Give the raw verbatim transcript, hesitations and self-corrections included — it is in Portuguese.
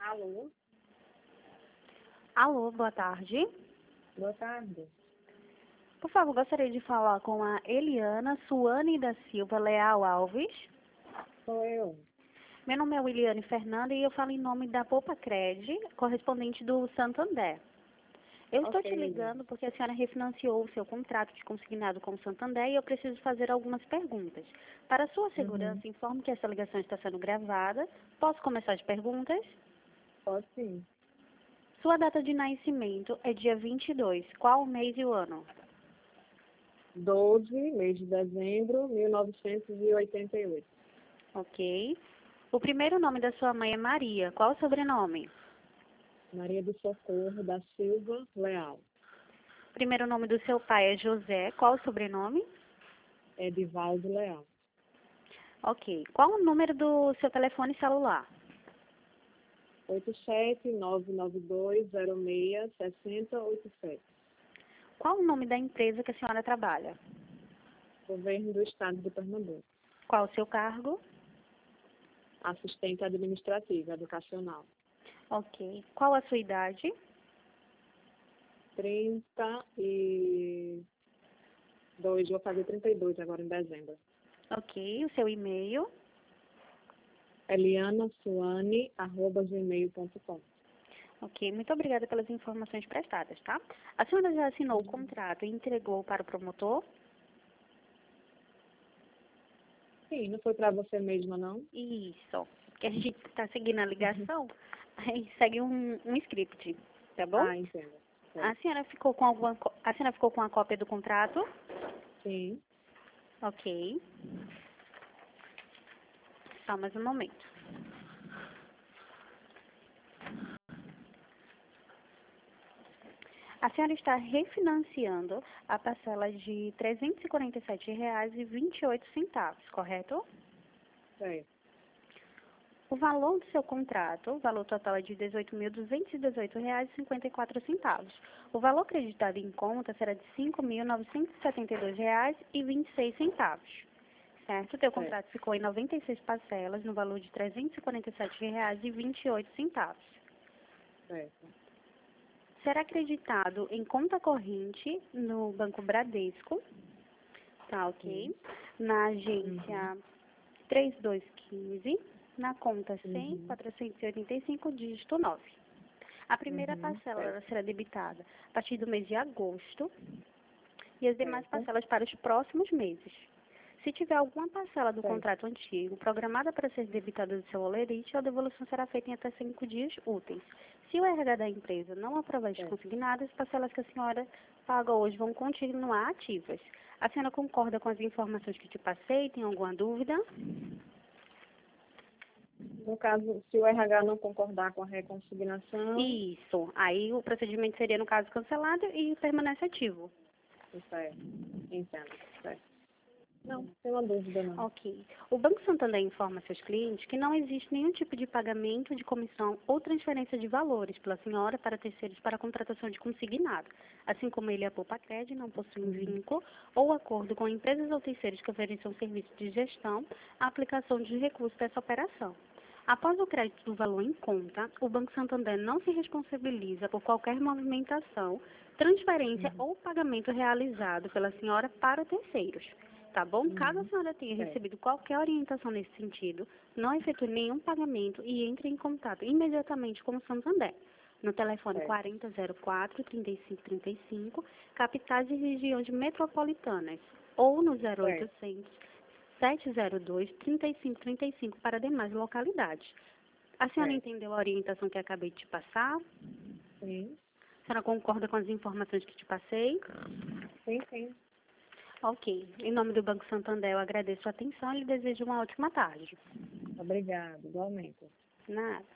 Alô? Alô, boa tarde. Boa tarde. Por favor, gostaria de falar com a Eliana Suane da Silva Leal Alves. Sou eu. Meu nome é Williane Fernanda e eu falo em nome da Poupa Cred, correspondente do Santander. Eu estou Ok, te ligando porque a senhora refinanciou o seu contrato de consignado com o Santander e eu preciso fazer algumas perguntas. Para sua segurança, Uhum. informo que essa ligação está sendo gravada. Posso começar as perguntas? Pode sim. Sua data de nascimento é dia vinte e dois. Qual o mês e o ano? doze, mês de dezembro, mil novecentos e oitenta e oito. Ok. O primeiro nome da sua mãe é Maria. Qual o sobrenome? Maria do Socorro da Silva Leal. O primeiro nome do seu pai é José. Qual o sobrenome? Edivaldo Leal. Ok. Qual o número do seu telefone celular? oito sete nove nove dois zero seis seis zero oito sete. Qual o nome da empresa que a senhora trabalha? Governo do Estado de Pernambuco. Qual o seu cargo? Assistente administrativa educacional. Ok. Qual a sua idade? trinta e dois, vou fazer trinta e dois agora em dezembro. Ok. O seu e-mail? eliana suane arroba gmail ponto com. Ok. Muito obrigada pelas informações prestadas, tá? A senhora já assinou o contrato e entregou para o promotor? Sim, não foi para você mesma, não? Isso. Porque a gente está seguindo a ligação, aí segue um, um script, tá bom? Ah, entendo. A Certo. senhora ficou com alguma co- a senhora ficou com a cópia do contrato? Sim. Ok. Só mais um momento. A senhora está refinanciando a parcela de trezentos e quarenta e sete reais e vinte e oito centavos, correto? Certo. O valor do seu contrato, o valor total é de dezoito mil duzentos e dezoito reais e cinquenta e quatro centavos. O valor acreditado em conta será de cinco mil novecentos e setenta e dois reais e vinte e seis centavos. Certo? O teu Certo. contrato ficou em noventa e seis parcelas no valor de trezentos e quarenta e sete reais e vinte e oito centavos. Certo. Será acreditado em conta corrente no Banco Bradesco, tá ok? Sim. Na Uhum. agência três dois um cinco, na conta cem, Uhum. quatrocentos e oitenta e cinco, dígito nove. A primeira Uhum. parcela Certo. ela será debitada a partir do mês de agosto e as demais Certo. parcelas para os próximos meses. Se tiver alguma parcela do Certo. contrato antigo programada para ser debitada do seu holerite, a devolução será feita em até cinco dias úteis. Se o R H da empresa não aprovar as Certo. consignadas, as parcelas que a senhora paga hoje vão continuar ativas. A senhora concorda com as informações que te passei? Tem alguma dúvida? No caso, se o R H não concordar com a reconsignação, Isso. Aí o procedimento seria, no caso, cancelado e permanece ativo. certo. Entendo. Certo. Não, não tem uma dúvida, não. Ok. O Banco Santander informa seus clientes que não existe nenhum tipo de pagamento de comissão ou transferência de valores pela senhora para terceiros para a contratação de consignado. Assim como ele e a Poupa Cred não possuem vínculo ou acordo com empresas ou terceiros que ofereçam serviço de gestão, a aplicação de recursos dessa operação. Após o crédito do valor em conta, o Banco Santander não se responsabiliza por qualquer movimentação, transferência Uhum. ou pagamento realizado pela senhora para terceiros. Tá bom? Caso a Uhum. senhora tenha Certo. recebido qualquer orientação nesse sentido, não efetue nenhum pagamento e entre em contato imediatamente com o Santander. No telefone Certo. quarenta zero quatro, trinta e cinco trinta e cinco, capitais e regiões metropolitanas, ou no zero Certo. oitocentos, sete zero dois, trinta e cinco trinta e cinco para demais localidades. A senhora Certo. entendeu a orientação que acabei de te passar? Sim. A senhora concorda com as informações que te passei? Sim, sim. Ok. Em nome do Banco Santander, eu agradeço a atenção e lhe desejo uma ótima tarde. Obrigada, igualmente. Nada.